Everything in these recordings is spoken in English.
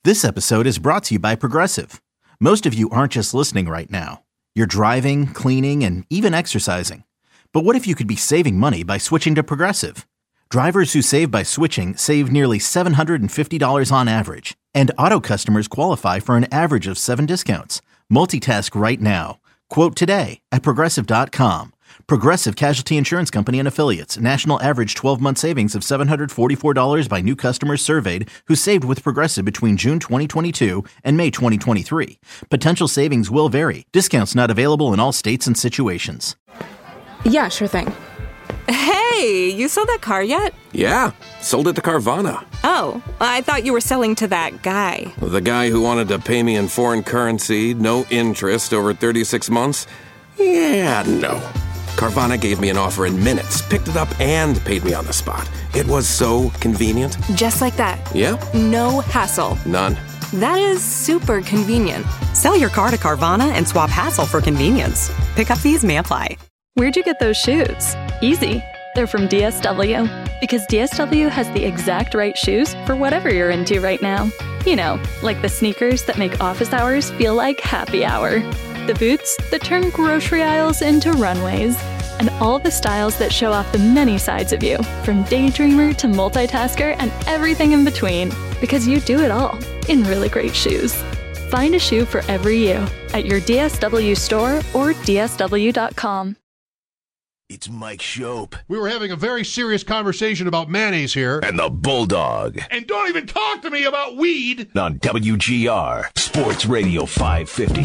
This episode is brought to you by Progressive. Most of you aren't just listening right now. You're driving, cleaning, and even exercising. But what if you could be saving money by switching to Progressive? Drivers who save by switching save nearly $750 on average. And auto customers qualify for an average of 7 discounts. Multitask right now. Quote today at Progressive.com. Progressive Casualty Insurance Company and Affiliates. National average 12-month savings of $744 by new customers surveyed who saved with Progressive between June 2022 and May 2023. Potential savings will vary. Discounts not available in all states and situations. Yeah, sure thing. Hey, you sold that car yet? Yeah, sold it to Carvana. Oh, I thought you were selling to that guy. The guy who wanted to pay me in foreign currency, no interest, over 36 months? Yeah, no. Carvana gave me an offer in minutes, picked it up, and paid me on the spot. It was so convenient. Just like that. Yep. No hassle. None. That is super convenient. Sell your car to Carvana and swap hassle for convenience. Pickup fees may apply. Where'd you get those shoes? Easy. They're from DSW. Because DSW has the exact right shoes for whatever you're into right now. You know, like the sneakers that make office hours feel like happy hour. The boots that turn grocery aisles into runways. And all the styles that show off the many sides of you, from daydreamer to multitasker and everything in between. Because you do it all in really great shoes. Find a shoe for every you at your DSW store or DSW.com. It's Mike Shope. We were having a very serious conversation about mayonnaise here. And the Bulldog. And don't even talk to me about weed. On WGR, Sports Radio 550.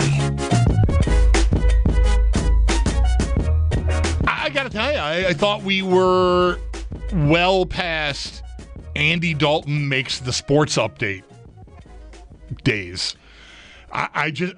I got to tell you, I thought we were well past Andy Dalton makes the sports update days. I just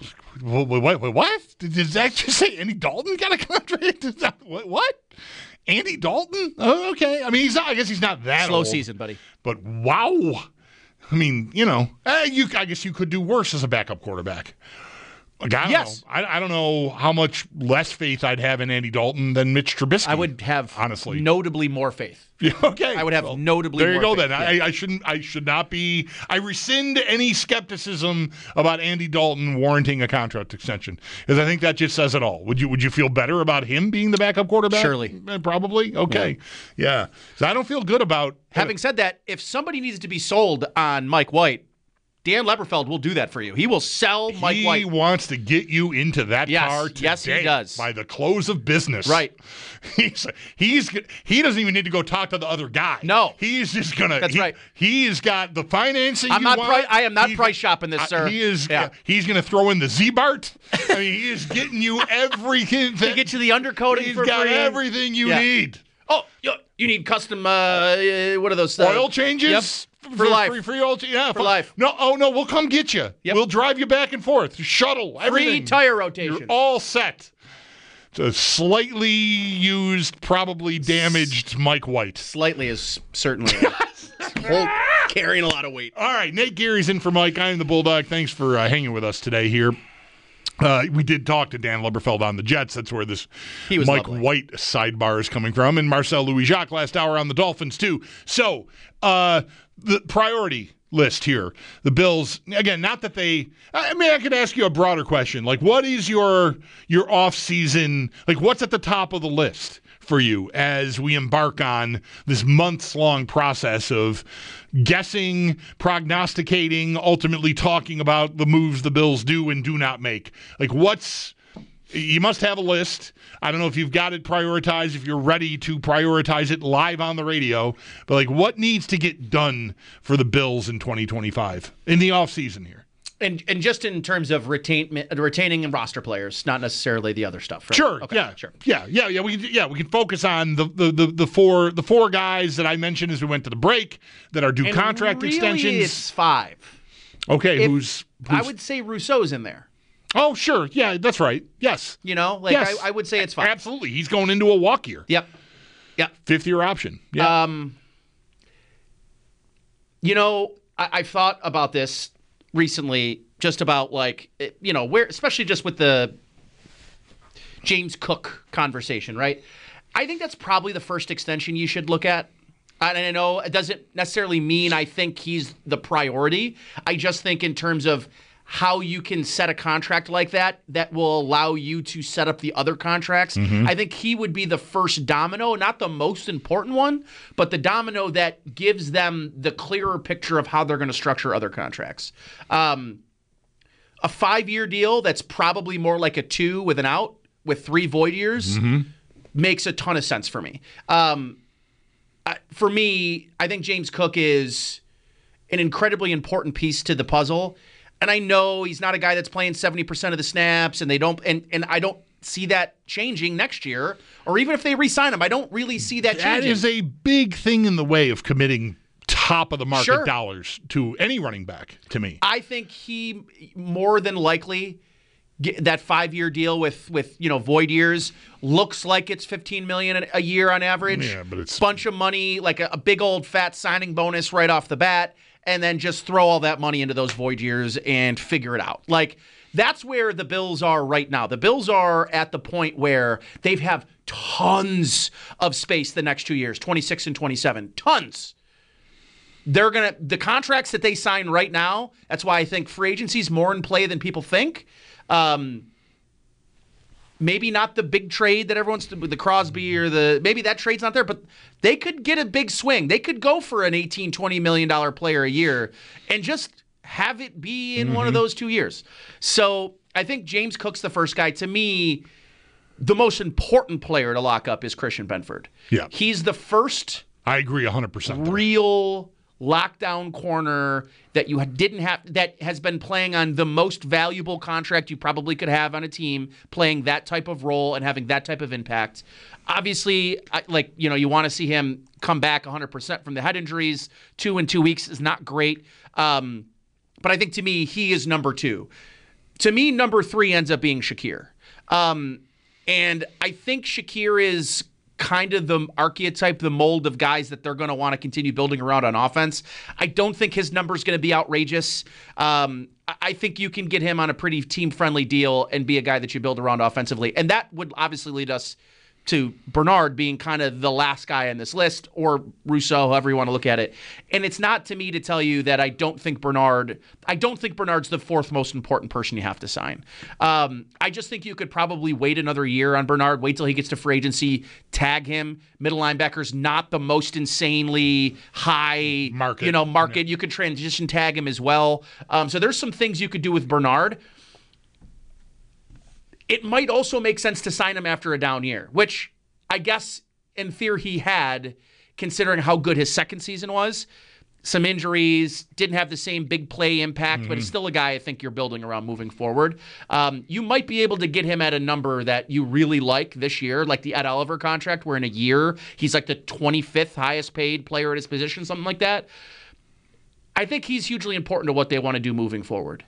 what? Did Zach just say Andy Dalton got a contract? What? Andy Dalton? Oh, okay. I mean, I guess he's not that slow old, season, buddy. But wow. I mean, I guess you could do worse as a backup quarterback. Like, I don't know how much less faith I'd have in Andy Dalton than Mitch Trubisky. I would have honestly notably more faith. Yeah, okay. I would have notably more faith. There you go then. Yeah. I should not be. I rescind any skepticism about Andy Dalton warranting a contract extension, because I think that just says it all. Would you feel better about him being the backup quarterback? Surely. Probably. Okay. Yeah. So I don't feel good about. Having said that, if somebody needs to be sold on Mike White, Dan Leberfeld will do that for you. He will sell Mike White. He wants to get you into that car today. Yes, he does. By the close of business. Right. He doesn't even need to go talk to the other guy. No. He's just going to. That's right. He's got the financing I am not price shopping this, sir. He is. Yeah. He's going to throw in the Z-Bart. I mean, he is getting you everything. To get you the undercoating He's for got free. everything you need. Oh, you need custom, what are those? Oil changes? Yep. For life. Free oil for life. No, we'll come get you. Yep. We'll drive you back and forth. Shuttle, everything. Free tire rotation. You're all set. It's a slightly used, probably damaged Mike White. Slightly is certainly carrying a lot of weight. All right, Nate Geary's in for Mike. I'm the Bulldog. Thanks for hanging with us today here. We did talk to Dan Leberfeld on the Jets. That's where this Mike White sidebar is coming from. And Marcel Louis-Jacques last hour on the Dolphins, too. So, the priority list here, the Bills, again, not that they – I mean, I could ask you a broader question. Like, what is your off-season – like, what's at the top of the list for you as we embark on this months-long process of guessing, prognosticating, ultimately talking about the moves the Bills do and do not make? Like, you must have a list. I don't know if you've got it prioritized, if you're ready to prioritize it live on the radio, but like, what needs to get done for the Bills in 2025 in the offseason here? And just in terms of retaining and roster players, not necessarily the other stuff. Right? Sure. Okay, yeah. Sure. Yeah. We can focus on the four guys that I mentioned as we went to the break that are due contract really extensions. It's 5. Okay. Who's I would say Rousseau's in there. Oh, sure. Yeah, that's right. Yes. Yes. I would say it's 5. Absolutely. He's going into a walk year. Yep. 5th-year option. Yeah. I've thought about this recently, just about where, especially just with the James Cook conversation, right? I think that's probably the first extension you should look at. And I know it doesn't necessarily mean I think he's the priority. I just think in terms of how you can set a contract like that will allow you to set up the other contracts. I think he would be the first domino, not the most important one, but the domino that gives them the clearer picture of how they're going to structure other contracts. A 5-year deal that's probably more like a 2 with an out with 3 void years makes a ton of sense for me. For me, I think James Cook is an incredibly important piece to the puzzle. And I know he's not a guy that's playing 70% of the snaps, and I don't see that changing next year, or even if they re-sign him, I don't really see that changing. That is a big thing in the way of committing top of the market dollars to any running back, to me. I think he more than likely that 5-year deal with void years looks like it's $15 million a year on average. Yeah, but it's bunch of money, like a big old fat signing bonus right off the bat. And then just throw all that money into those void years and figure it out. Like, that's where the Bills are right now. The Bills are at the point where they have tons of space the next 2 years, 26 and 27. Tons. The contracts that they sign right now, that's why I think free agency is more in play than people think. Maybe not the big trade that everyone's the Crosby or maybe that trade's not there, but they could get a big swing. They could go for an $18, $20 million player a year and just have it be in one of those 2 years. So I think James Cook's the first guy. To me, the most important player to lock up is Christian Benford. Yeah. He's the first. I agree 100%. Real lockdown corner that you didn't have, that has been playing on the most valuable contract you probably could have on a team, playing that type of role and having that type of impact. Obviously, you want to see him come back 100% from the head injuries. 2 in 2 weeks is not great. But I think to me, he is number 2. To me, number 3 ends up being Shakir. And I think Shakir is kind of the archetype, the mold of guys that they're going to want to continue building around on offense. I don't think his number is going to be outrageous. I think you can get him on a pretty team-friendly deal and be a guy that you build around offensively. And that would obviously lead us to Bernard being kind of the last guy on this list, or Rousseau, however you want to look at it. And it's not to me to tell you that I don't think Bernard's the 4th most important person you have to sign. I just think you could probably wait another year on Bernard, wait till he gets to free agency, tag him. Middle linebacker's not the most insanely high market. Yeah. You could transition tag him as well. So there's some things you could do with Bernard. It might also make sense to sign him after a down year, which I guess in theory he had, considering how good his second season was. Some injuries, didn't have the same big play impact, but he's still a guy I think you're building around moving forward. You might be able to get him at a number that you really like this year, like the Ed Oliver contract, where in a year he's like the 25th highest paid player at his position, something like that. I think he's hugely important to what they want to do moving forward.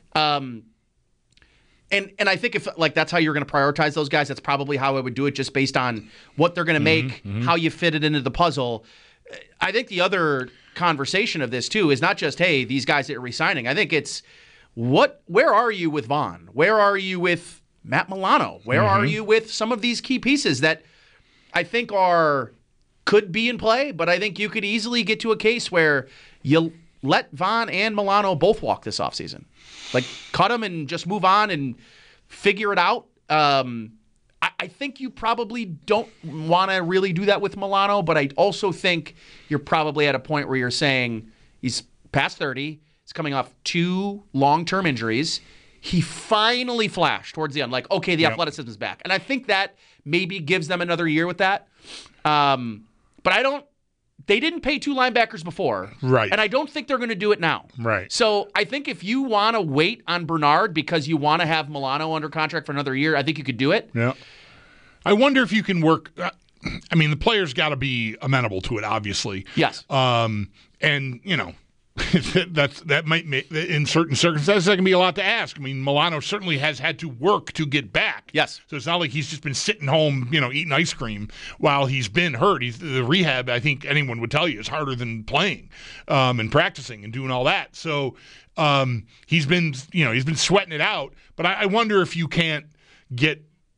And I think if that's how you're going to prioritize those guys, that's probably how I would do it, just based on what they're going to make, how you fit it into the puzzle. I think the other conversation of this too is not just, hey, these guys that are re-signing. I think it's where are you with Vaughn? Where are you with Matt Milano? Where are you with some of these key pieces that I think could be in play, but I think you could easily get to a case where you let Vaughn and Milano both walk this offseason. Like, cut them and just move on and figure it out. I think you probably don't want to really do that with Milano, but I also think you're probably at a point where you're saying he's past 30. He's coming off 2 long-term injuries. He finally flashed towards the end, like, okay, the athleticism is back. And I think that maybe gives them another year with that. But they didn't pay 2 linebackers before. Right. And I don't think they're going to do it now. Right. So I think if you want to wait on Bernard because you want to have Milano under contract for another year, I think you could do it. Yeah. I wonder if you can work. The players got to be amenable to it, obviously. Yes. And, that might make, in certain circumstances, that can be a lot to ask. Milano certainly has had to work to get back. Yes. So it's not like he's just been sitting home, eating ice cream while he's been hurt. The rehab, I think anyone would tell you, is harder than playing and practicing and doing all that. So he's been sweating it out. But I wonder if you can't get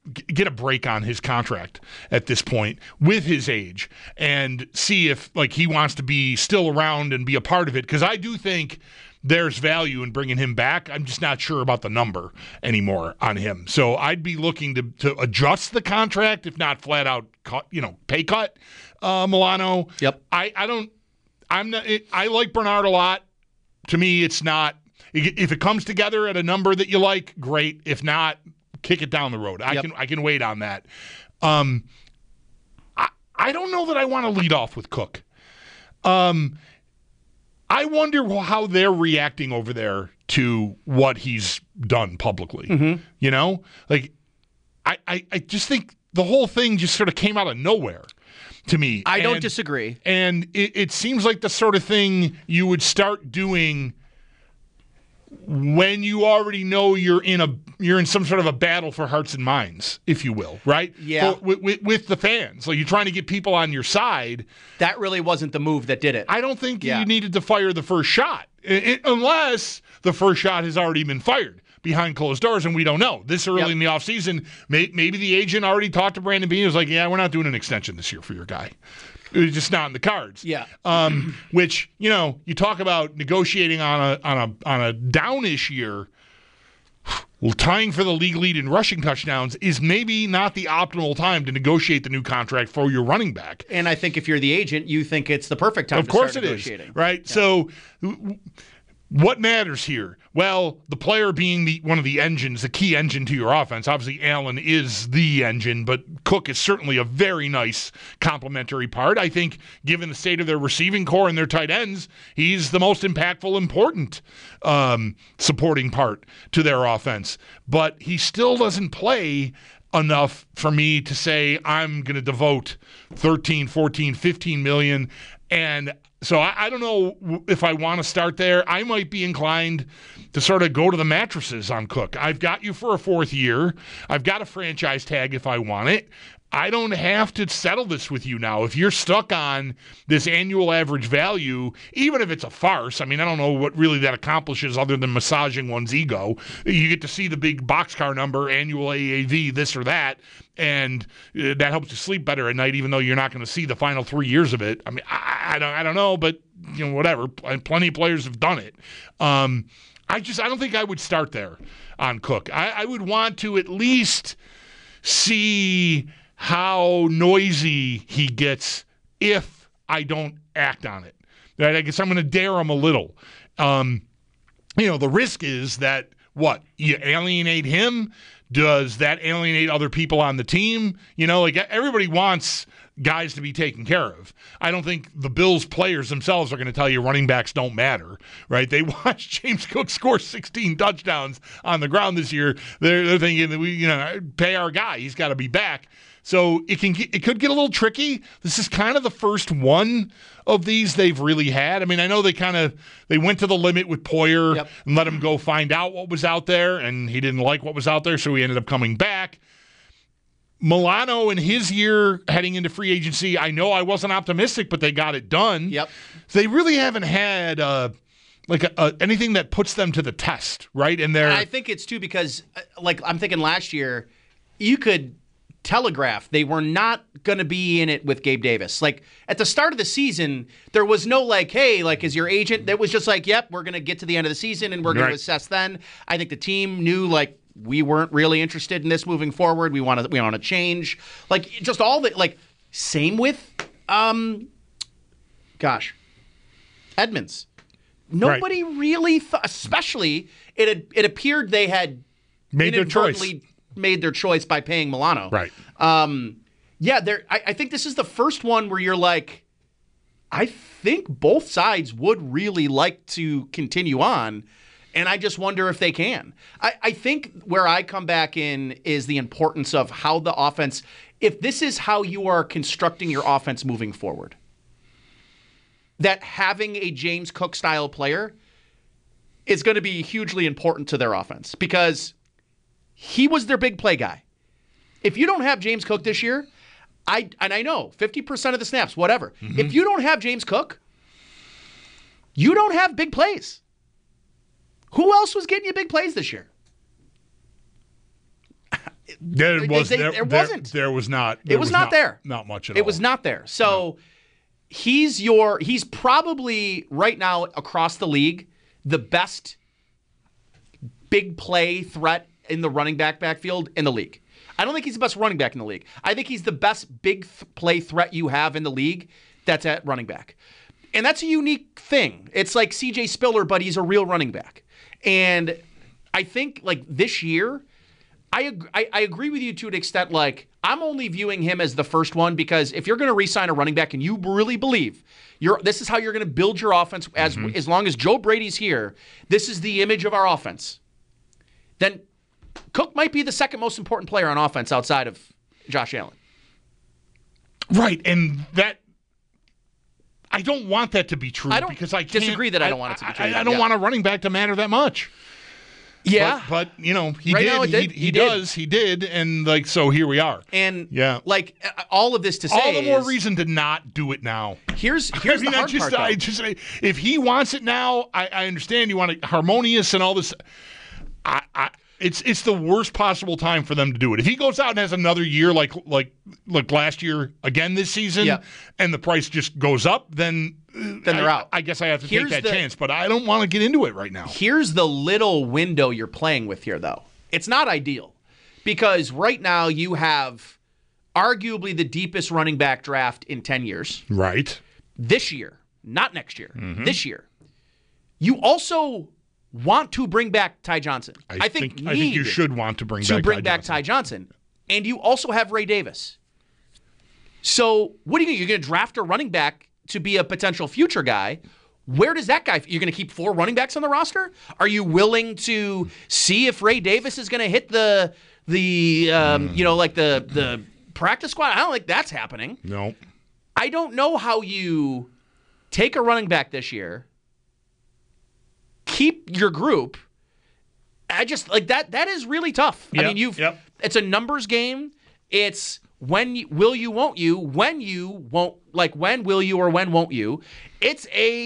get a break on his contract at this point with his age and see if he wants to be still around and be a part of it, because I do think there's value in bringing him back. I'm just not sure about the number anymore on him. So I'd be looking to adjust the contract, if not flat out cut, pay cut Milano. Yep. I like Bernard a lot. To me, it's not. If it comes together at a number that you like, great. If not, kick it down the road. I can wait on that. I don't know that I want to lead off with Cook. I wonder how they're reacting over there to what he's done publicly. Mm-hmm. I just think the whole thing just sort of came out of nowhere to me. I don't disagree. And it seems like the sort of thing you would start doing when you already know you're in some sort of a battle for hearts and minds, if you will, right? Yeah. With the fans. You're trying to get people on your side. That really wasn't the move that did it. I don't think you needed to fire the first shot, unless the first shot has already been fired behind closed doors, and we don't know. This early in the offseason, maybe the agent already talked to Brandon Beane. He was like, yeah, we're not doing an extension this year for your guy. It's just not in the cards. Yeah. Which, you talk about negotiating on a downish year. Well, tying for the league lead in rushing touchdowns is maybe not the optimal time to negotiate the new contract for your running back. And I think if you're the agent, you think it's the perfect time to start negotiating. Of course it is, right? Yeah. So what matters here? Well, the player being one of the engines, the key engine to your offense. Obviously, Allen is the engine, but Cook is certainly a very nice complementary part. I think, given the state of their receiving core and their tight ends, he's the most impactful, important supporting part to their offense. But he still doesn't play enough for me to say I'm going to devote 13, 14, 15 million. And so I don't know if I want to start there. I might be inclined to sort of go to the mattresses on Cook. I've got you for a fourth year. I've got a franchise tag if I want it. I don't have to settle this with you now. If you're stuck on this annual average value, even if it's a farce, I don't know what really that accomplishes other than massaging one's ego. You get to see the big boxcar number, annual AAV, this or that, and that helps you sleep better at night, even though you're not going to see the final 3 years of it. I don't know, but whatever. Plenty of players have done it. I don't think I would start there on Cook. I would want to at least see how noisy he gets if I don't act on it. Right? I guess I'm going to dare him a little. The risk is that, you alienate him? Does that alienate other people on the team? Everybody wants guys to be taken care of. I don't think the Bills players themselves are going to tell you running backs don't matter, right? They watched James Cook score 16 touchdowns on the ground this year. They're thinking that we, pay our guy. He's got to be back. So it could get a little tricky. This is kind of the first one of these they've really had. I know they went to the limit with Poyer and let him go find out what was out there, and he didn't like what was out there, so he ended up coming back. Milano in his year heading into free agency, I know I wasn't optimistic, but they got it done. Yep. They really haven't had anything that puts them to the test, right? And I think it's too because, I'm thinking last year, you could telegraph they were not going to be in it with Gabe Davis. At the start of the season, there was no hey, as your agent, that was just yep, we're going to get to the end of the season and we're going to assess then. I think the team knew we weren't really interested in this moving forward. We want to change. Just all the same with Edmonds. Nobody really thought, especially it appeared they had made their choice. Made their choice by paying Milano. Right. I think this is the first one where you're I think both sides would really like to continue on, and I just wonder if they can. I think where I come back in is the importance of how the offense, if this is how you are constructing your offense moving forward, that having a James Cook-style player is going to be hugely important to their offense because he was their big play guy. If you don't have James Cook this year, I know 50% of the snaps, whatever. Mm-hmm. If you don't have James Cook, you don't have big plays. Who else was getting you big plays this year? There wasn't. It was not there. Not much at all. It was not there. So he's probably right now across the league the best big play threat in the running backfield in the league. I don't think he's the best running back in the league. I think he's the best big play threat you have in the league that's at running back. And that's a unique thing. It's like CJ Spiller, but he's a real running back. And I think like this year, I agree with you to an extent. Like I'm only viewing him as the first one because if you're going to re-sign a running back and you really believe this is how you're going to build your offense as long as Joe Brady's here, this is the image of our offense, then Cook might be the second most important player on offense outside of Josh Allen. Right, and that I don't want that to be true because I can't disagree that I don't want it to be true. I don't want a running back to matter that much. Yeah, but he right did. He did, and like so here we are. And like all of this to say, all the more reason to not do it now. Here's the hard part. I just if he wants it now, I understand you want it harmonious and all this. It's the worst possible time for them to do it. If he goes out and has another year like last year again this season, and the price just goes up, then they're out. I guess I have to take that chance, but I don't want to get into it right now. Here's the little window you're playing with here, though. It's not ideal because right now you have arguably the deepest running back draft in 10 years. Right. This year, not next year. Mm-hmm. This year. You also want to bring back Ty Johnson. I think you should want to bring back Ty Johnson. And you also have Ray Davis. So what are you going to do? You're going to draft a running back to be a potential future guy. Where does that guy? You're going to keep 4 running backs on the roster? Are you willing to see if Ray Davis is going to hit the practice squad? I don't think that's happening. No. I don't know how you take a running back this year, keep your group. I just like that. That is really tough. Yep, I mean, it's a numbers game. It's will you, won't you, when you won't, like when will you or when won't you. This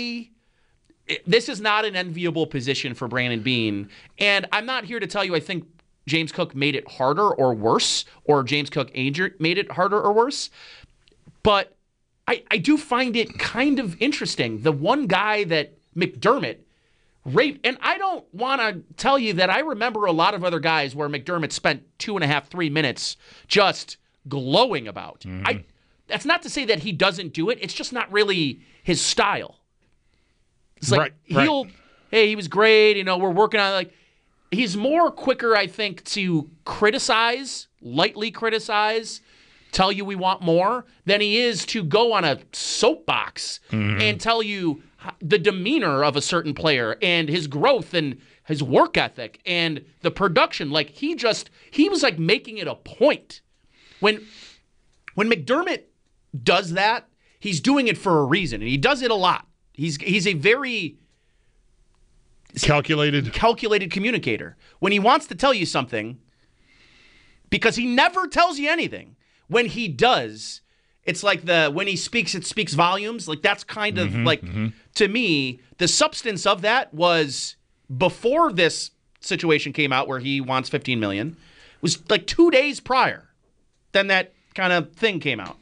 is not an enviable position for Brandon Beane. And I'm not here to tell you I think James Cook made it harder or worse, or James Cook made it harder or worse. But I do find it kind of interesting. The one guy that McDermott and I don't want to tell you that I remember a lot of other guys where McDermott spent 2.5-3 minutes just glowing about. Mm-hmm. That's not to say that he doesn't do it. It's just not really his style. It's like hey, he was great. We're working on it. Like he's more quicker, I think, to lightly criticize, tell you we want more, than he is to go on a soapbox and tell you the demeanor of a certain player and his growth and his work ethic and the production. Like he was like making it a point. When McDermott does that, he's doing it for a reason, and he does it a lot. He's a very calculated communicator. When he wants to tell you something, because he never tells you anything, when he does, it's like when he speaks, it speaks volumes. Like that's kind of to me, the substance of that was before this situation came out where he wants $15 million, was like 2 days prior. Then that kind of thing came out.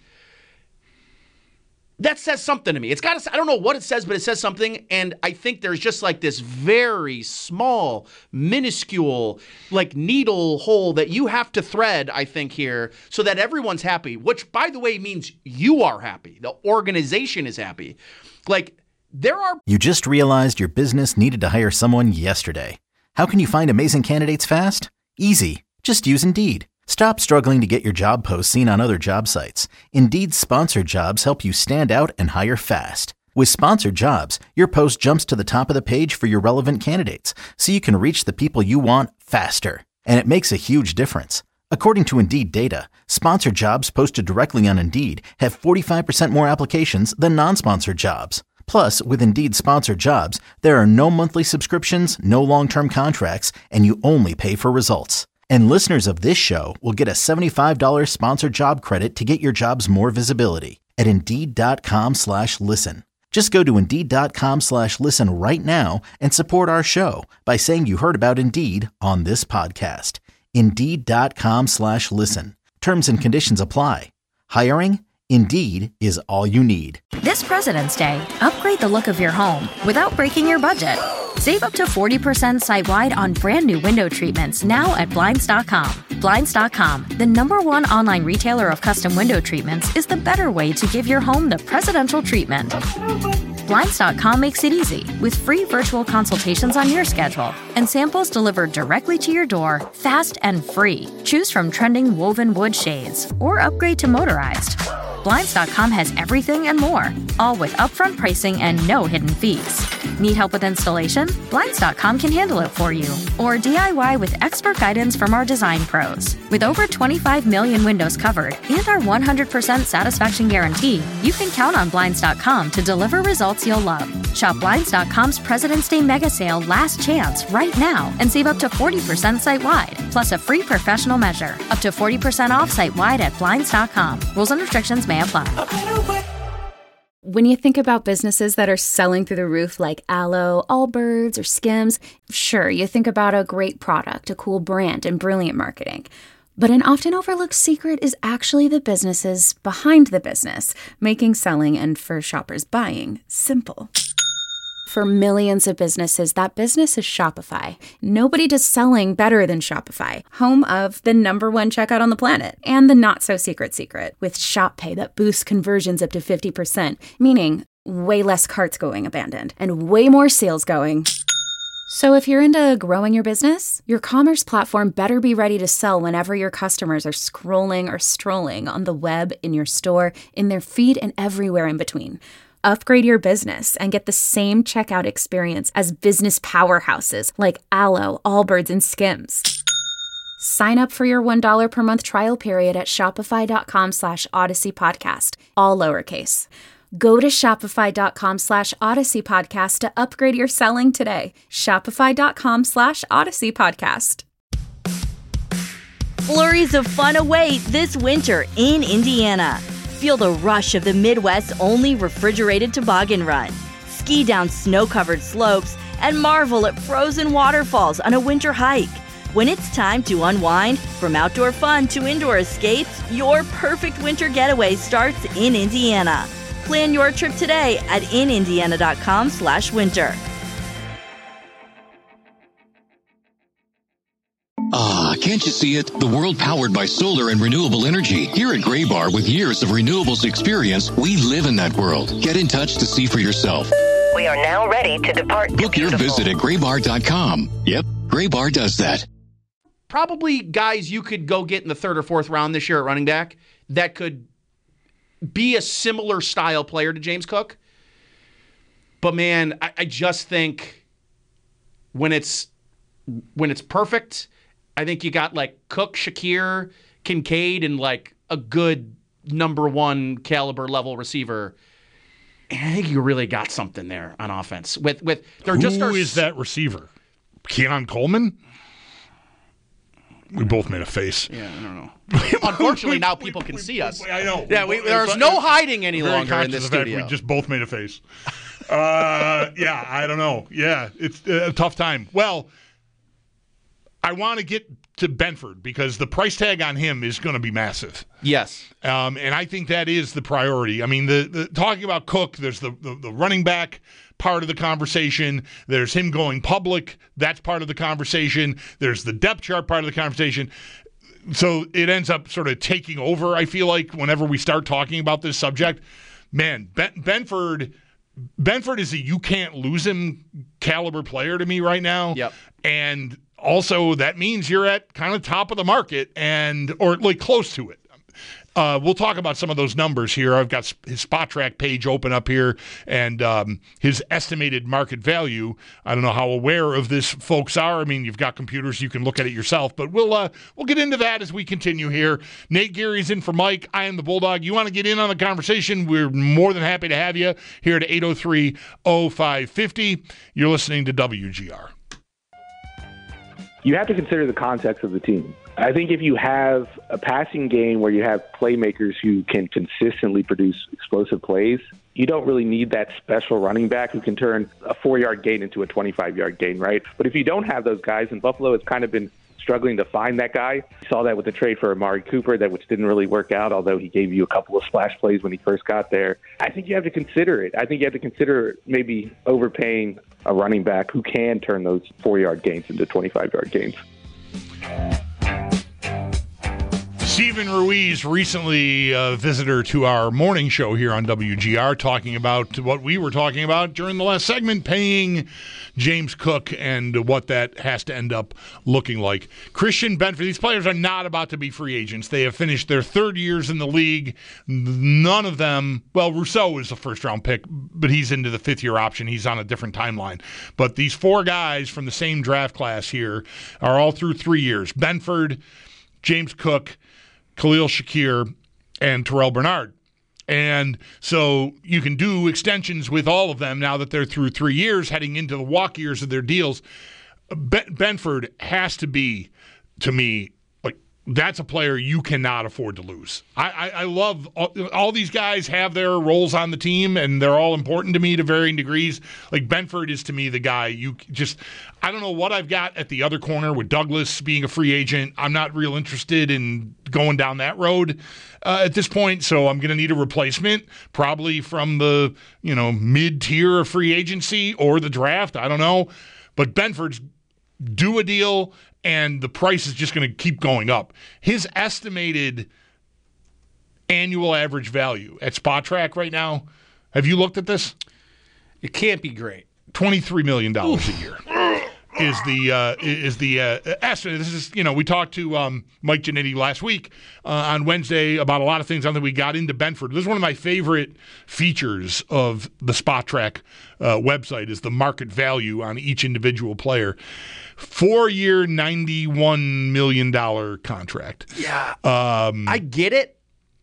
That says something to me. I don't know what it says, but it says something. And I think there's just like this very small, minuscule, like needle hole that you have to thread, I think, here so that everyone's happy, which, by the way, means you are happy. The organization is happy. Like, You just realized your business needed to hire someone yesterday. How can you find amazing candidates fast? Easy. Just use Indeed. Stop struggling to get your job posts seen on other job sites. Indeed's sponsored jobs help you stand out and hire fast. With sponsored jobs, your post jumps to the top of the page for your relevant candidates, so you can reach the people you want faster. And it makes a huge difference. According to Indeed data, sponsored jobs posted directly on Indeed have 45% more applications than non-sponsored jobs. Plus, with Indeed sponsored jobs, there are no monthly subscriptions, no long-term contracts, and you only pay for results. And listeners of this show will get a $75 sponsored job credit to get your jobs more visibility at Indeed.com/listen. Just go to Indeed.com/listen right now and support our show by saying you heard about Indeed on this podcast. Indeed.com/listen. Terms and conditions apply. Hiring? Indeed is all you need. This President's Day, upgrade the look of your home without breaking your budget. Save up to 40% site-wide on brand new window treatments now at Blinds.com. Blinds.com, the #1 online retailer of custom window treatments, is the better way to give your home the presidential treatment. Blinds.com makes it easy with free virtual consultations on your schedule and samples delivered directly to your door, fast and free. Choose from trending woven wood shades or upgrade to motorized. Blinds.com has everything and more, all with upfront pricing and no hidden fees. Need help with installation? Blinds.com can handle it for you. Or DIY with expert guidance from our design pros. With over 25 million windows covered and our 100% satisfaction guarantee, you can count on Blinds.com to deliver results you'll love. Shop Blinds.com's President's Day Mega Sale Last Chance right now and save up to 40% site-wide, plus a free professional measure. Up to 40% off site-wide at Blinds.com. Rules and restrictions may apply. When you think about businesses that are selling through the roof like Aloe, Allbirds, or Skims, sure, you think about a great product, a cool brand, and brilliant marketing. But an often overlooked secret is actually the businesses behind the business, making selling and, for shoppers, buying simple. For millions of businesses, that business is Shopify. Nobody does selling better than Shopify, home of the #1 checkout on the planet and the not-so-secret secret with Shop Pay that boosts conversions up to 50%, meaning way less carts going abandoned and way more sales going. So if you're into growing your business, your commerce platform better be ready to sell whenever your customers are scrolling or strolling on the web, in your store, in their feed, and everywhere in between. Upgrade your business and get the same checkout experience as business powerhouses like Aloe, Allbirds, and Skims. Sign up for your $1 per month trial period at shopify.com/Odyssey Podcast, all lowercase. Go to shopify.com/Odyssey Podcast to upgrade your selling today. Shopify.com/Odyssey Podcast. Flurries of fun await this winter in Indiana. Feel the rush of the Midwest's only refrigerated toboggan run. Ski down snow-covered slopes and marvel at frozen waterfalls on a winter hike. When it's time to unwind, from outdoor fun to indoor escapes, your perfect winter getaway starts in Indiana. Plan your trip today at inindiana.com/winter. Ah, can't you see it? The world powered by solar and renewable energy. Here at Graybar, with years of renewables experience, we live in that world. Get in touch to see for yourself. We are now ready to depart. Book your visit at graybar.com. Yep, Graybar does that. Probably guys you could go get in the 3rd or 4th round this year at running back that could be a similar style player to James Cook. But man, I just think when it's perfect, I think you got like Cook, Shakir, Kincaid, and like a good #1 caliber level receiver. And I think you really got something there on offense. Who is that receiver? Keon Coleman? We both made a face. Yeah, I don't know. Unfortunately, now people can see us. I know. Yeah, there's no hiding any longer in this studio. We just both made a face. Yeah, I don't know. Yeah, it's a tough time. Well, I want to get to Benford because the price tag on him is going to be massive. Yes. And I think that is the priority. I mean, the talking about Cook, there's the running back part of the conversation. There's him going public. That's part of the conversation. There's the depth chart part of the conversation. So it ends up sort of taking over, I feel like, whenever we start talking about this subject. Man, Benford is a you can't lose him caliber player to me right now. Yep. And also, that means you're at kind of top of the market or like close to it. We'll talk about some of those numbers here. I've got his Spot Track page open up here and his estimated market value. I don't know how aware of this folks are. I mean, you've got computers. You can look at it yourself. But we'll get into that as we continue here. Nate Geary's in for Mike. I am the Bulldog. You want to get in on the conversation? We're more than happy to have you here at 803-0550. You're listening to WGR. You have to consider the context of the team. I think if you have a passing game where you have playmakers who can consistently produce explosive plays, you don't really need that special running back who can turn a 4-yard gain into a 25-yard gain, right? But if you don't have those guys, and Buffalo has kind of been struggling to find that guy. You saw that with the trade for Amari Cooper, which didn't really work out, although he gave you a couple of splash plays when he first got there. I think you have to consider it. I think you have to consider maybe overpaying a running back who can turn those 4-yard gains into 25-yard gains. Steven Ruiz, recently a visitor to our morning show here on WGR, talking about what we were talking about during the last segment, paying James Cook and what that has to end up looking like. Christian Benford, these players are not about to be free agents. They have finished their third years in the league. None of them, well, Rousseau is a first-round pick, but he's into the fifth-year option. He's on a different timeline. But these four guys from the same draft class here are all through 3 years. Benford, James Cook, Khalil Shakir, and Terrell Bernard. And so you can do extensions with all of them now that they're through 3 years, heading into the walk years of their deals. Benford has to be, to me, like, that's a player you cannot afford to lose. I love all these guys have their roles on the team, and they're all important to me to varying degrees. Like, Benford is, to me, the guy you just – I don't know what I've got at the other corner with Douglas being a free agent. I'm not real interested in going down that road at this point, so I'm going to need a replacement, probably from the mid-tier of free agency or the draft. I don't know. But Benford's due a deal, and the price is just going to keep going up. His estimated annual average value at SpotTrack right now, have you looked at this? It can't be great. $23 million a year. Is the estimate. This is, we talked to Mike Giannetti last week on Wednesday about a lot of things. I think we got into Benford. This is one of my favorite features of the SpotTrack website is the market value on each individual player. 4-year, $91 million contract. Yeah, I get it.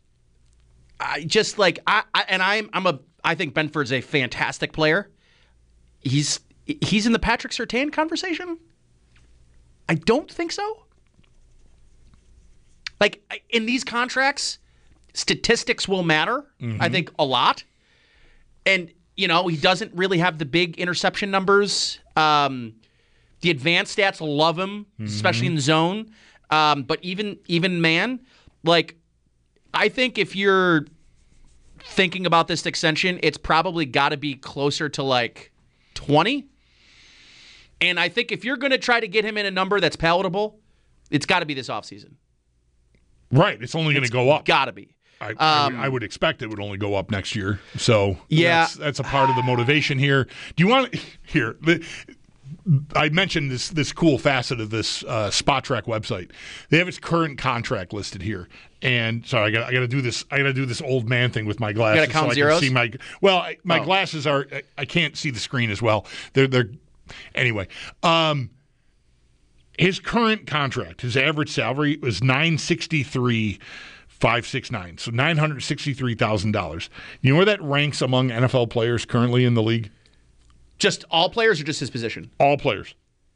I just like I think Benford's a fantastic player. He's in the Patrick Surtain conversation? I don't think so. Like, in these contracts, statistics will matter, I think, a lot. And, he doesn't really have the big interception numbers. The advanced stats love him, especially in the zone. But even man, like, I think if you're thinking about this extension, it's probably got to be closer to, like, 20. And I think if you're going to try to get him in a number that's palatable, it's got to be this offseason. Right. It's only going to go up. Got to be. I would expect it would only go up next year. So yeah, that's a part of the motivation here. Do you want here? I mentioned this cool facet of this SpotTrack website. They have its current contract listed here. And sorry, I got to do this. I got to do this old man thing with my glasses. You got to count zeros. I can see my glasses are. I can't see the screen as well. They're anyway. His current contract, his average salary was $963,569, so $963,000. You know where that ranks among NFL players currently in the league? Just all players or just his position? All players.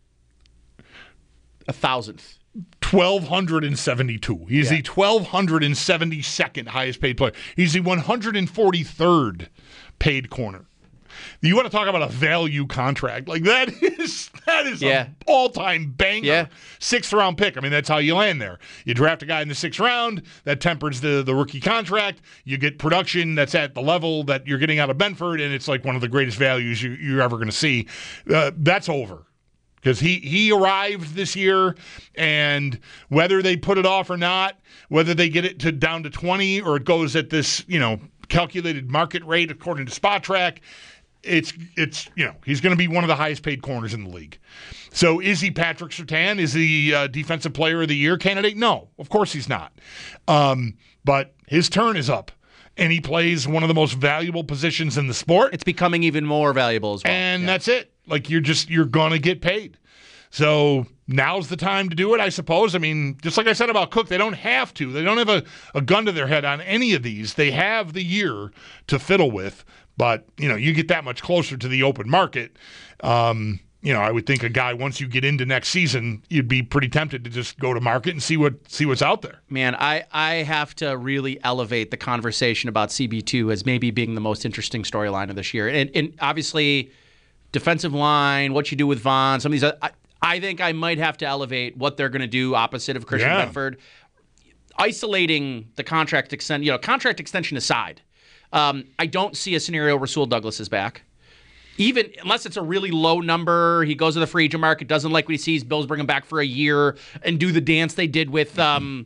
1,000th. 1,272. He's the 1,272nd highest paid player. He's the 143rd paid corner. You want to talk about a value contract. Like that is an all-time banger. Yeah. 6th-round pick. I mean, that's how you land there. You draft a guy in the 6th round, that tempers the rookie contract. You get production that's at the level that you're getting out of Benford, and it's like one of the greatest values you're ever going to see. That's over. Because he arrived this year, and whether they put it off or not, whether they get it down to 20 or it goes at this, calculated market rate according to SpotTrack, it's he's going to be one of the highest paid corners in the league. So is he Patrick Surtain? Is he Defensive Player of the Year candidate? No, of course he's not. But his turn is up, and he plays one of the most valuable positions in the sport. It's becoming even more valuable as well. And that's it. Like you're going to get paid. So now's the time to do it, I suppose. I mean, just like I said about Cook, they don't have to. They don't have a gun to their head on any of these. They have the year to fiddle with. But, you get that much closer to the open market. I would think a guy, once you get into next season, you'd be pretty tempted to just go to market and see what's out there. Man, I have to really elevate the conversation about CB2 as maybe being the most interesting storyline of this year. And obviously, defensive line, what you do with Vaughn, some of these I think I might have to elevate what they're going to do opposite of Christian Benford. Isolating the contract extension aside, I don't see a scenario where Rasul Douglas is back. Even unless it's a really low number, he goes to the free agent market, doesn't like what he sees, Bills bring him back for a year and do the dance they did with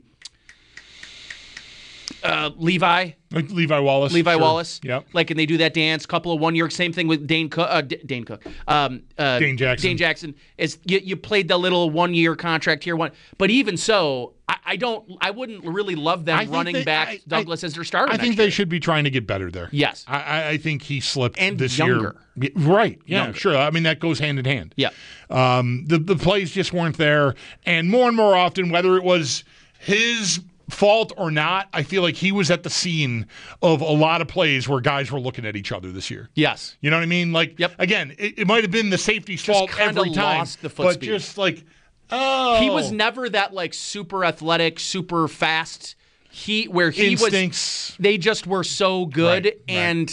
Levi Wallace. Wallace. Yep. Like, and they do that dance, couple of 1 year, same thing with Dane Jackson. Is you played the little 1 year contract here, but even so, I wouldn't really love them running back Douglas as their starter. I think they should be trying to get better there. Yes. I think he slipped this younger. year. Right. Yeah, younger. Sure. I mean, that goes hand in hand. Yeah. The plays just weren't there. And more and more often, whether it was his fault or not, I feel like he was at the scene of a lot of plays where guys were looking at each other this year. Yes. You know what I mean? Like, again, it might have been the safety's fault every time. Lost the foot but speed. Just like, he was never that like super athletic, super fast. Instincts. They just were so good, and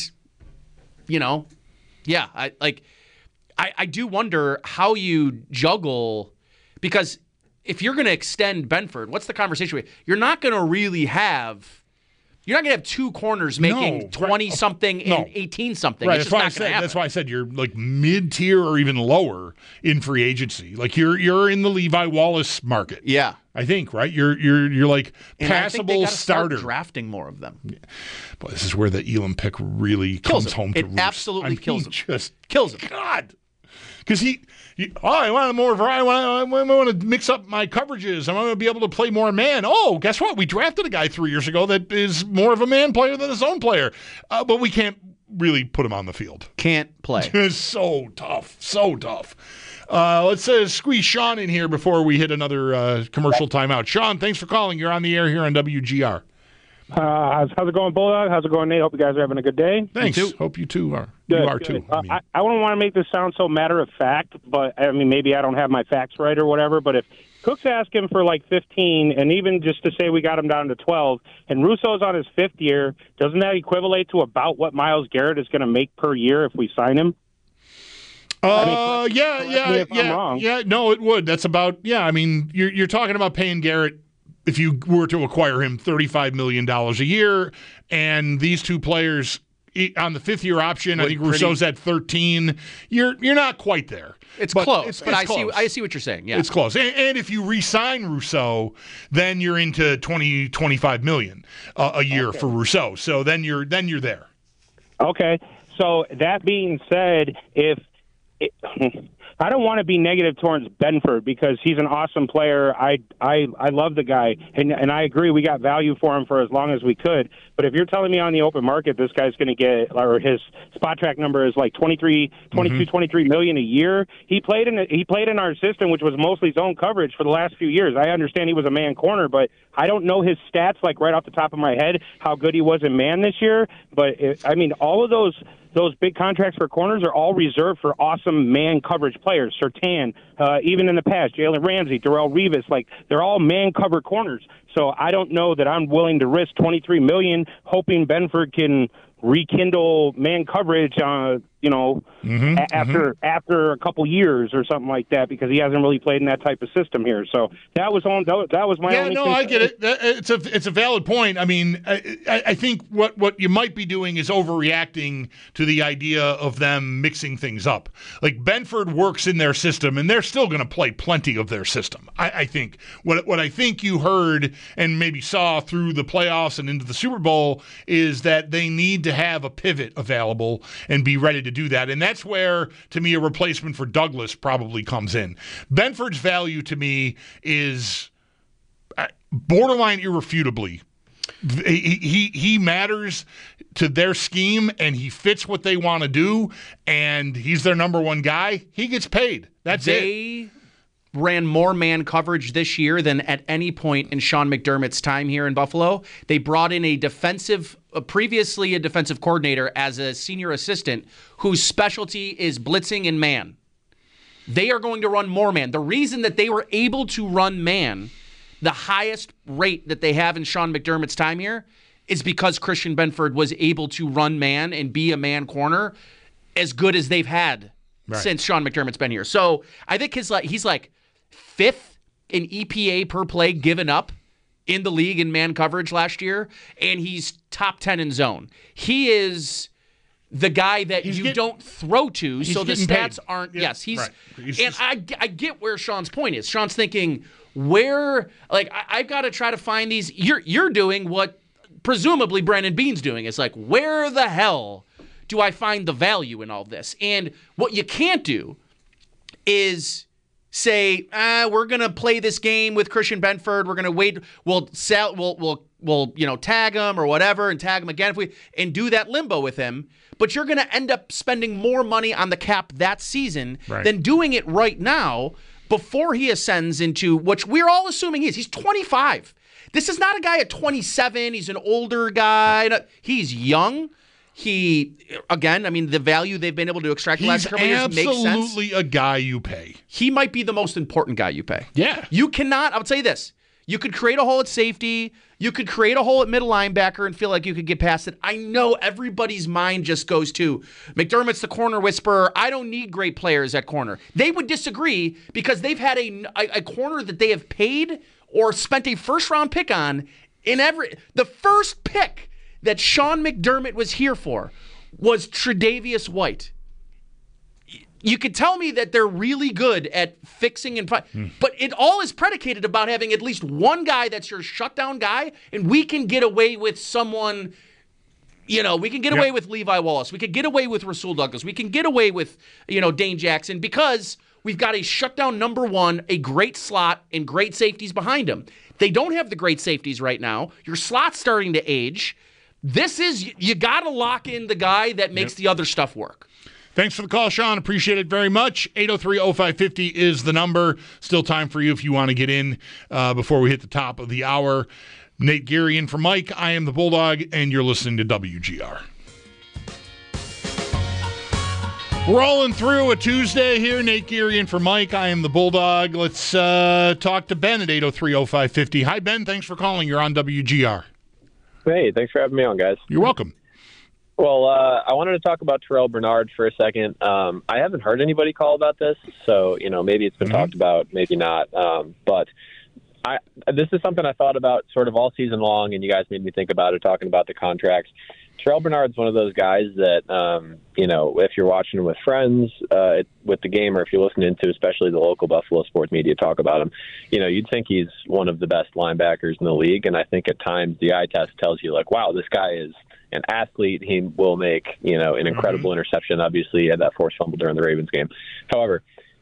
I do wonder how you juggle, because if you're going to extend Benford, what's the conversation? You're not going to really have. You're not going to have two corners making 20-something and 18-something. Right, it's just not going to happen. That's why I said you're like mid-tier or even lower in free agency. Like you're in the Levi Wallace market. Yeah, I think, right? You're like passable starter. Start drafting more of them. Yeah. Boy, this is where the Elam pick really comes home to roost. It absolutely kills him. Just kills him. God. Because I want more variety. I want to mix up my coverages. I want to be able to play more man. Oh, guess what? We drafted a guy 3 years ago that is more of a man player than a zone player. But we can't really put him on the field. Can't play. It's so tough. So tough. Let's squeeze Sean in here before we hit another commercial timeout. Sean, thanks for calling. You're on the air here on WGR. How's it going, Bulldog? How's it going, Nate? Hope you guys are having a good day. Thanks. Hope you too are. Good, you are good. too. I wouldn't want to make this sound so matter of fact, but I mean, maybe I don't have my facts right or whatever. But if Cook's asking for like 15, and even just to say we got him down to 12, and Russo's on his 5th year, doesn't that equivalent to about what Myles Garrett is going to make per year if we sign him? No, it would. That's about, I mean, you're talking about paying Garrett, if you were to acquire him, $35 million a year, and these two players on the 5th-year option, I think Rousseau's at 13. You're not quite there. It's close, but I see what you're saying. Yeah, it's close. And if you re-sign Rousseau, then you're into $20-25 million a year for Rousseau. So then you're there. Okay. So that being said, I don't want to be negative towards Benford because he's an awesome player. I love the guy, and I agree we got value for him for as long as we could. But if you're telling me on the open market this guy's going to get, or his spot track number is like 23 million a year, he played in our system, which was mostly zone coverage for the last few years. I understand he was a man corner, but I don't know his stats like right off the top of my head how good he was in man this year. But all of those big contracts for corners are all reserved for awesome man coverage players. Surtain, even in the past, Jalen Ramsey, Darrelle Revis, like they're all man cover corners. So I don't know that I'm willing to risk $23 million, hoping Benford can rekindle man coverage, after a couple years or something like that, because he hasn't really played in that type of system here. So that was my only. Yeah, no, I get it. It's a valid point. I mean, I think what you might be doing is overreacting to the idea of them mixing things up. Like Benford works in their system, and they're still going to play plenty of their system. I think what I think you heard and maybe saw through the playoffs and into the Super Bowl is that they need to have a pivot available and be ready to do that. And that's where, to me, a replacement for Douglas probably comes in. Benford's value to me is borderline irrefutably. He matters to their scheme, and he fits what they want to do, and he's their number one guy. He gets paid. That's it. They ran more man coverage this year than at any point in Sean McDermott's time here in Buffalo. They brought in previously a defensive coordinator as a senior assistant whose specialty is blitzing and man. They are going to run more man. The reason that they were able to run man, the highest rate that they have in Sean McDermott's time here, is because Christian Benford was able to run man and be a man corner as good as they've had since Sean McDermott's been here. So I think he's like 5th in EPA per play given up in the league in man coverage last year, and he's top 10 in zone. He is the guy that don't throw to, so the stats aren't. Yeah, yes, he's. Right. And I get where Sean's point is. Sean's thinking, where, like, I've got to try to find these. You're doing what presumably Brandon Beane's doing. It's like, where the hell do I find the value in all this? And what you can't do is say, we're going to play this game with Christian Benford. We're going to wait. We'll tag him or whatever and tag him again and do that limbo with him. But you're going to end up spending more money on the cap that season than doing it right now before he ascends into, which we're all assuming he is. He's 25. This is not a guy at 27. He's an older guy. He's young. The value they've been able to extract the last couple of years makes sense. He's absolutely a guy you pay. He might be the most important guy you pay. Yeah. You cannot, I would say this, you could create a hole at safety, you could create a hole at middle linebacker and feel like you could get past it. I know everybody's mind just goes to, McDermott's the corner whisperer, I don't need great players at corner. They would disagree because they've had a corner that they have paid or spent a first-round pick on in the first pick that Sean McDermott was here for was Tre'Davious White. You could tell me that they're really good at fixing and but it all is predicated about having at least one guy that's your shutdown guy, and we can get away with someone, we can get away with Levi Wallace. We could get away with Rasul Douglas. We can get away with, Dane Jackson because we've got a shutdown number one, a great slot, and great safeties behind him. They don't have the great safeties right now. Your slot's starting to age. You got to lock in the guy that makes the other stuff work. Thanks for the call, Sean. Appreciate it very much. 803-0550 is the number. Still time for you if you want to get in before we hit the top of the hour. Nate Geary in for Mike. I am the Bulldog, and you're listening to WGR. Rolling through a Tuesday here. Nate Geary in for Mike. I am the Bulldog. Let's talk to Ben at 803-0550. Hi, Ben. Thanks for calling. You're on WGR. Hey, thanks for having me on, guys. You're welcome. Well, I wanted to talk about Terrell Bernard for a second. I haven't heard anybody call about this, so maybe it's been talked about, maybe not. But this is something I thought about sort of all season long, and you guys made me think about it, talking about the contracts. Terrell Bernard's one of those guys that, if you're watching with friends with the game, or if you're listening to especially the local Buffalo sports media talk about him, you'd think he's one of the best linebackers in the league. And I think at times the eye test tells you, like, wow, this guy is an athlete. He will make, an incredible interception. Obviously, he had that forced fumble during the Ravens game. However,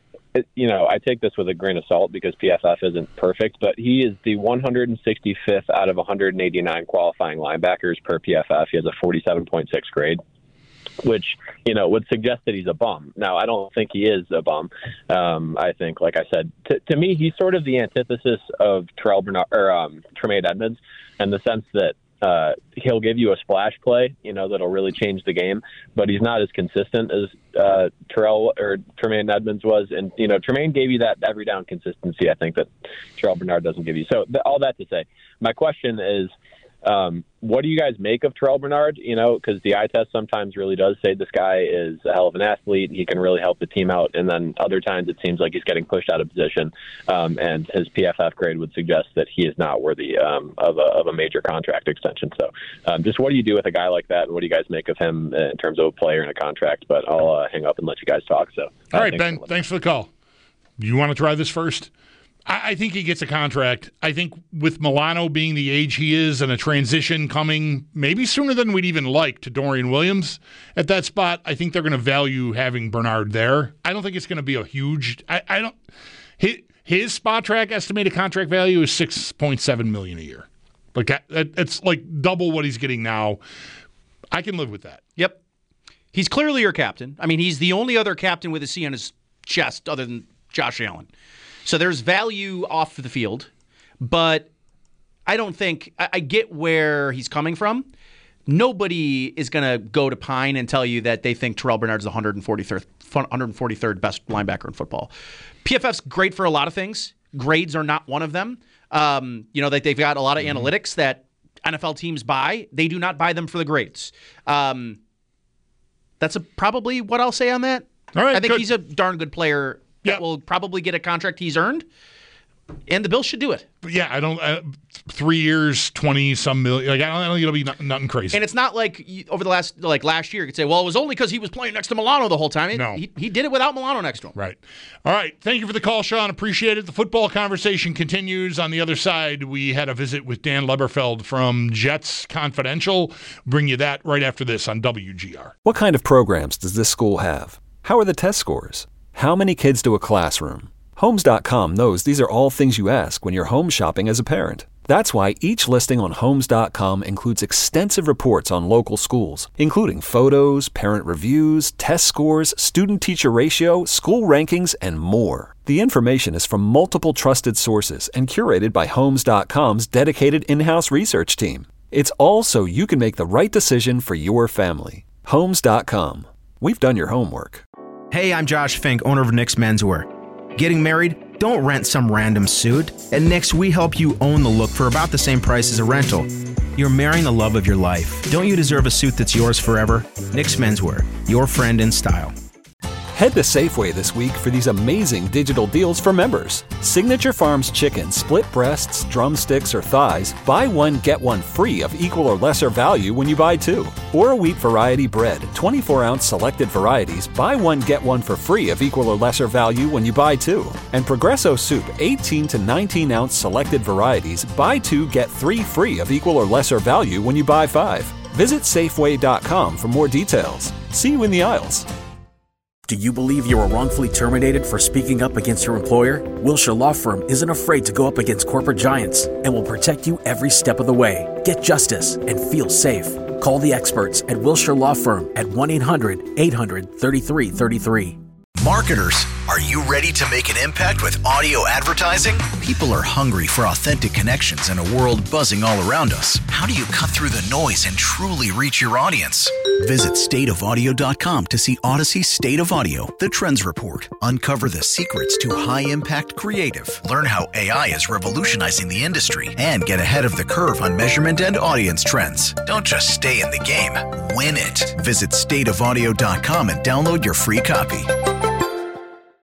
I take this with a grain of salt because PFF isn't perfect, but he is the 165th out of 189 qualifying linebackers per PFF. He has a 47.6 grade, which, would suggest that he's a bum. Now, I don't think he is a bum. I think, like I said, to me, he's sort of the antithesis of Terrell Bernard or Tremaine Edmunds, in the sense that he'll give you a splash play, that'll really change the game, but he's not as consistent as Terrell or Tremaine Edmunds was. And, Tremaine gave you that every down consistency, I think, that Terrell Bernard doesn't give you. So all that to say, my question is, what do you guys make of Terrell Bernard? Because the eye test sometimes really does say this guy is a hell of an athlete. He can really help the team out. And then other times it seems like he's getting pushed out of position. And his PFF grade would suggest that he is not worthy of a major contract extension. So just what do you do with a guy like that? And what do you guys make of him in terms of a player and a contract? But I'll hang up and let you guys talk. So, all right, Ben, thanks for the call. You want to try this first? I think he gets a contract. I think with Milano being the age he is and a transition coming maybe sooner than we'd even like to Dorian Williams at that spot, I think they're going to value having Bernard there. I don't think it's going to be a huge his spot track estimated contract value is $6.7 million a year. Like it's like double what he's getting now. I can live with that. Yep. He's clearly your captain. I mean, he's the only other captain with a C on his chest other than Josh Allen. So there's value off the field, but I don't think – I get where he's coming from. Nobody is going to go to Pine and tell you that they think Terrell Bernard's the 143rd best linebacker in football. PFF's great for a lot of things. Grades are not one of them. They've got a lot of analytics that NFL teams buy. They do not buy them for the grades. That's probably what I'll say on that. All right, I think he's a darn good player that will probably get a contract he's earned. And the Bills should do it. But yeah, I don't. 3 years, 20-some million. Like I don't think it'll be nothing crazy. And it's not like over the last year, you could say, well, it was only because he was playing next to Milano the whole time. No, he did it without Milano next to him. Right. All right. Thank you for the call, Sean. Appreciate it. The football conversation continues. On the other side, we had a visit with Dan Leberfeld from Jets Confidential. Bring you that right after this on WGR. What kind of programs does this school have? How are the test scores? How many kids do a classroom? Homes.com knows these are all things you ask when you're home shopping as a parent. That's why each listing on Homes.com includes extensive reports on local schools, including photos, parent reviews, test scores, student-teacher ratio, school rankings, and more. The information is from multiple trusted sources and curated by Homes.com's dedicated in-house research team. It's all so you can make the right decision for your family. Homes.com. We've done your homework. Hey, I'm Josh Fink, owner of Nick's Menswear. Getting married? Don't rent some random suit. At Nick's, we help you own the look for about the same price as a rental. You're marrying the love of your life. Don't you deserve a suit that's yours forever? Nick's Menswear, your friend in style. Head to Safeway this week for these amazing digital deals for members. Signature Farms chicken, split breasts, drumsticks, or thighs, buy one, get one free of equal or lesser value when you buy two. Or a wheat variety bread, 24-ounce selected varieties, buy one, get one for free of equal or lesser value when you buy two. And Progresso soup, 18 to 19-ounce selected varieties, buy two, get three free of equal or lesser value when you buy five. Visit Safeway.com for more details. See you in the aisles. Do you believe you were wrongfully terminated for speaking up against your employer? Wilshire Law Firm isn't afraid to go up against corporate giants and will protect you every step of the way. Get justice and feel safe. Call the experts at Wilshire Law Firm at 1-800-800-3333. Marketers, are you ready to make an impact with audio advertising? People are hungry for authentic connections in a world buzzing all around us. How do you cut through the noise and truly reach your audience? Visit stateofaudio.com to see Odyssey State of Audio, the Trends Report. Uncover the secrets to high-impact creative. Learn how AI is revolutionizing the industry and get ahead of the curve on measurement and audience trends. Don't just stay in the game, win it. Visit stateofaudio.com and download your free copy.